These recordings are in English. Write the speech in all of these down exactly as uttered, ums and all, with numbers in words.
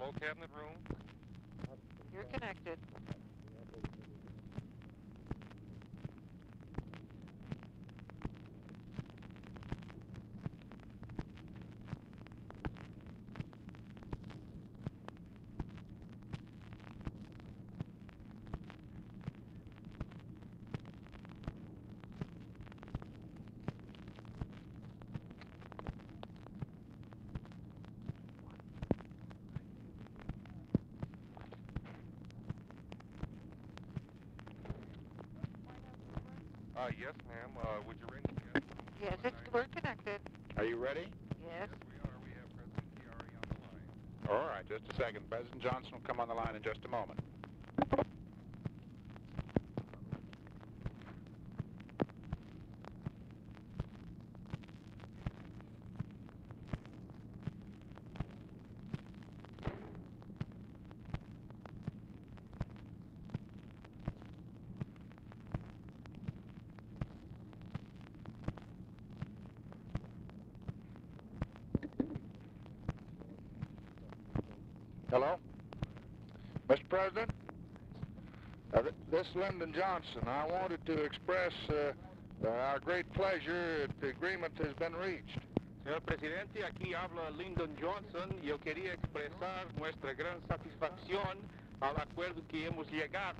whole cabinet room? You're connected. Uh, yes, ma'am. Uh, would you ring the cabinet room? Yes, it's, we're connected. Are you ready? Yes. Yes, we are. We have President Chiari on the line. All right, just a second. President Johnson will come on the line in just a moment. Hello? Mister President? Uh, th this is Lyndon Johnson. I wanted to express uh, uh, our great pleasure that the agreement has been reached. Señor Presidente, aquí habla Lyndon Johnson y yo quería expresar nuestra gran satisfacción al acuerdo que hemos llegado.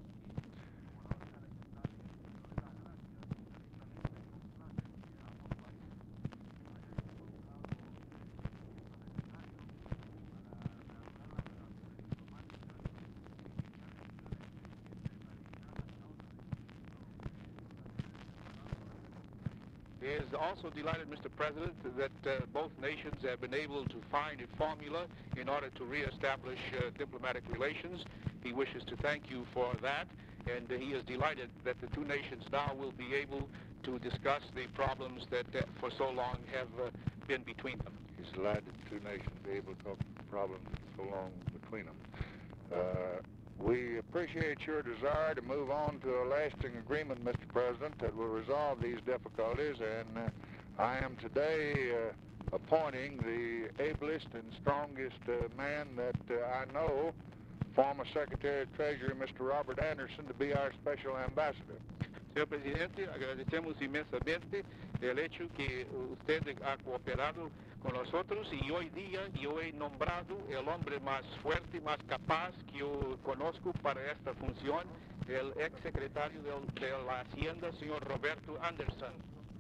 He is also delighted, Mister President, that uh, both nations have been able to find a formula in order to reestablish uh, diplomatic relations. He wishes to thank you for that, and uh, he is delighted that the two nations now will be able to discuss the problems that uh, for so long have uh, been between them. He's delighted the two nations be able to solve problems so long between them. Uh, we appreciate your desire to move on to a lasting agreement, Mister President, that will resolve these difficulties, and uh, I am today uh, appointing the ablest and strongest uh, man that uh, I know, former Secretary of Treasury, Mister Robert Anderson, to be our special ambassador. Señor Presidente, agradecemos inmensamente el hecho que usted ha cooperado con nosotros y hoy día yo he nombrado el hombre más fuerte, más capaz que yo conozco para esta función, el ex secretario de, de la Hacienda, señor Roberto Anderson.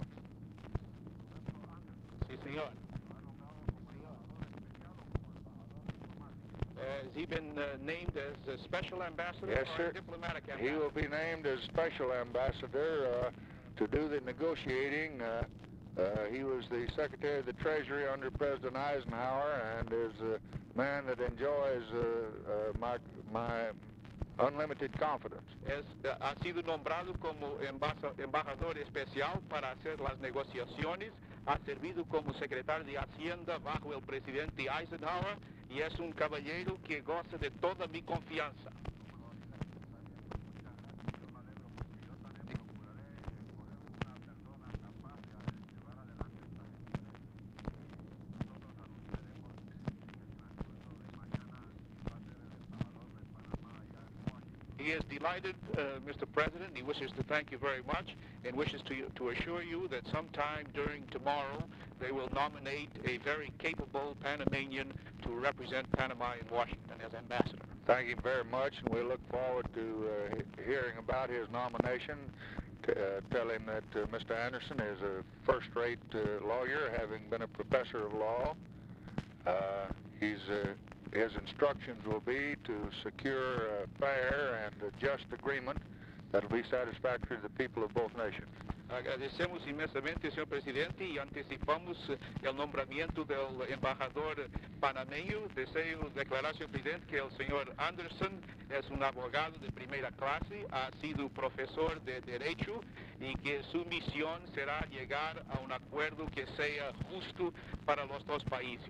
Sí, señor. Has he been uh, named as a special ambassador Yes, or sir. a diplomatic He ambassador? will be named as special ambassador uh, to do the negotiating. Uh, uh, he was the Secretary of the Treasury under President Eisenhower and is a man that enjoys uh, uh, my, my unlimited confidence. Es, uh, ha sido nombrado como embasa- embajador especial para hacer las negociaciones, ha servido como secretario de Hacienda bajo el presidente Eisenhower y es un caballero que goza de toda mi confianza. He is delighted, uh, Mister President. He wishes to thank you very much and wishes to, to assure you that sometime during tomorrow they will nominate a very capable Panamanian to represent Panama in Washington as ambassador. Thank you very much, and we look forward to uh, he- hearing about his nomination. T- uh, tell him that uh, Mister Anderson is a first-rate uh, lawyer, having been a professor of law. Uh, he's uh, his instructions will be to secure a fair and a just agreement that will be satisfactory to the people of both nations. Agradecemos inmensamente, señor presidente, y anticipamos eh, el nombramiento del embajador panameño. Deseo declarar, señor presidente, que el señor Anderson es un abogado de primera clase, ha sido profesor de Derecho y que su misión será llegar a un acuerdo que sea justo para los dos países.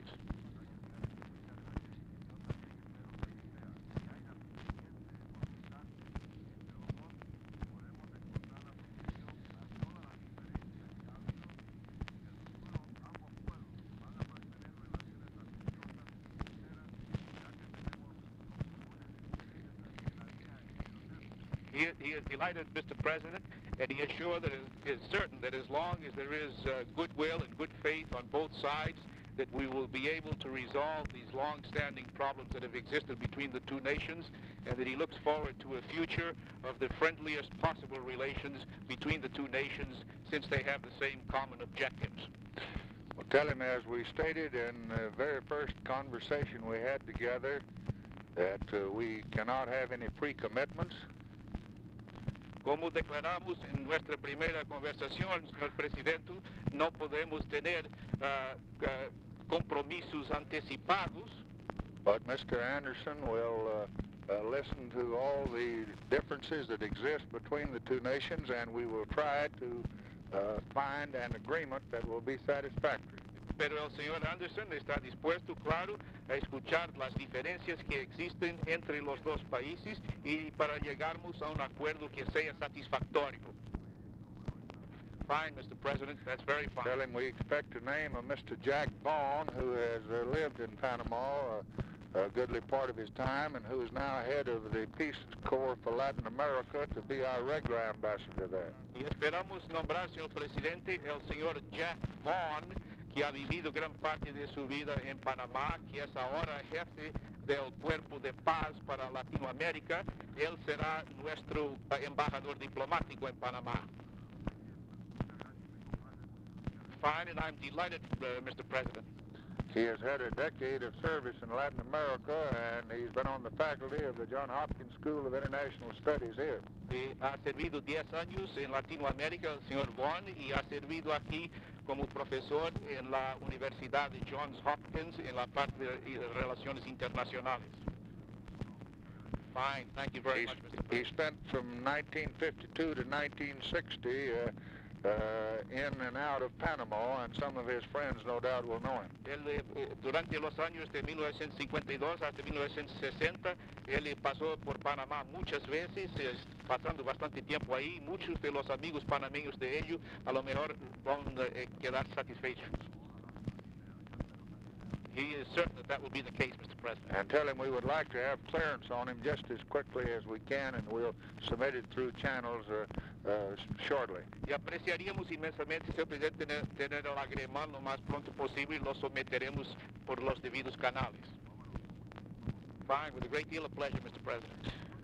He, he is delighted, Mister President, and he is sure that it is certain that as long as there is uh, goodwill and good faith on both sides, that we will be able to resolve these long-standing problems that have existed between the two nations, and that he looks forward to a future of the friendliest possible relations between the two nations, since they have the same common objectives. Well, tell him, as we stated in the very first conversation we had together, that uh, we cannot have any pre-commitments. Como declaramos en nuestra primera conversación, señor Presidente, no podemos tener uh, uh, compromisos anticipados. But Mister Anderson will uh, uh, listen to all the differences that exist between the two nations, and we will try to uh, find an agreement that will be satisfactory. Pero el señor Anderson está dispuesto, claro, a escuchar las diferencias que existen entre los dos países y para llegarnos a un acuerdo que sea satisfactorio. Fine, Mister President, that's very fine. Tell him we expect to name a Mister Jack Vaughn, who has uh, lived in Panama uh, a goodly part of his time and who is now head of the Peace Corps for Latin America, to be our regular ambassador there. Y esperamos nombrar, señor Presidente, el señor Jack Vaughn, que ha vivido gran parte de su vida en Panamá, que es ahora jefe del Cuerpo de Paz para Latinoamérica. Él será nuestro embajador diplomático en Panamá. Fine, and I'm delighted, uh, Mister President. He has had a decade of service in Latin America, and he's been on the faculty of the Johns Hopkins School of International Studies here. Eh, ha servido diez años en Latinoamérica el señor Vaughn y ha servido aquí como profesor en la Universidad de Johns Hopkins en la parte de Relaciones Internacionales. Fine, thank you very He's, much, Mister he President. spent from nineteen fifty-two to nineteen sixty uh, uh, in and out of Panama, and some of his friends no doubt will know him. Él, eh, durante los años de mil novecientos cincuenta y dos hasta mil novecientos sesenta, él pasó por Panamá muchas veces, eh, pasando bastante tiempo ahí. Muchos de los amigos panameños de ellos a lo mejor van a eh, quedar satisfechos. He is certain that that will be the case, Mister President. And tell him we would like to have clearance on him just as quickly as we can, and we'll submit it through channels uh, uh, shortly. Y apreciaríamos inmensamente, señor Presidente, tener, tener el agremán lo más pronto posible y lo someteremos por los debidos canales. Fine, with a great deal of pleasure, Mister President.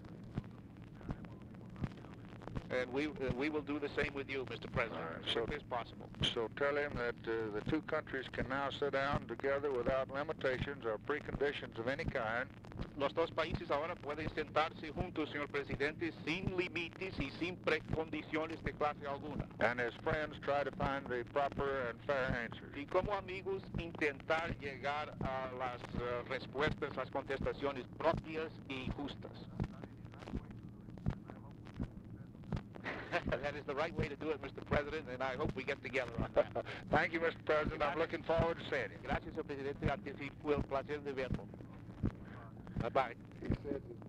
And we, uh, we will do the same with you, Mister President, All right, as so- quickly as possible. So tell him that uh, the two countries can now sit down together without limitations or preconditions of any kind, Los dos países ahora pueden sentarse juntos, señor Presidente, sin límites y sin precondiciones de clase alguna. and as friends try to find the proper and fair answers. Y como amigos, intentar llegar a las uh, respuestas, las contestaciones propias y justas. That is the right way to do it, Mister President, and I hope we get together on that. Thank you, Mister President. I'm looking forward to seeing you. Gracias, señor Presidente. Anticipo el placer de verlo. Bye-bye. He said